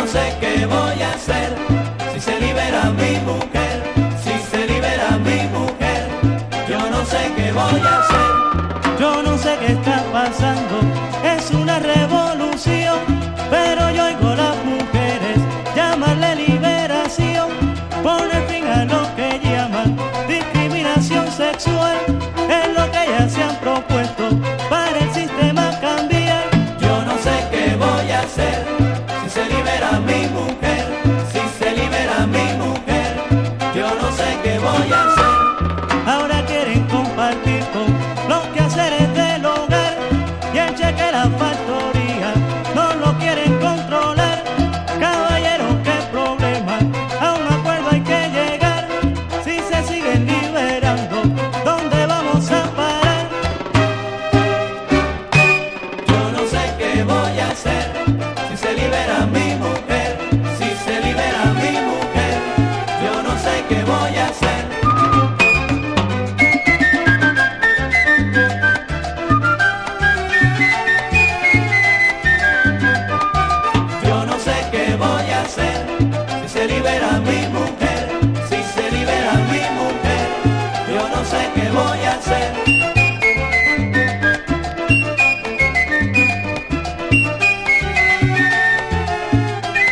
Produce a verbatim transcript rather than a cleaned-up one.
no sé qué voy a hacer si se libera mi mujer, si se libera mi mujer. Yo no sé qué voy a hacer. Yo no sé qué está pasando, es una revolución, pero yo oigo a las mujeres llamarle liberación. Pone fin a lo que llaman discriminación sexual, es lo que ellas se han propuesto para el sistema cambiar. Yo no sé qué voy a hacer si se libera mi mujer, si se libera mi mujer. Yo no sé qué voy a hacer. Ahora quieren compartir con los quehaceres del hogar y el cheque de la factoría no lo quieren controlar. Caballero, qué problema, a un acuerdo hay que llegar. Si se siguen liberando, ¿dónde vamos a parar? Yo no sé qué voy a hacer si se libera mi mujer, si se libera mi mujer. Yo no sé qué voy a hacer. Yo no sé qué voy a hacer si se libera mi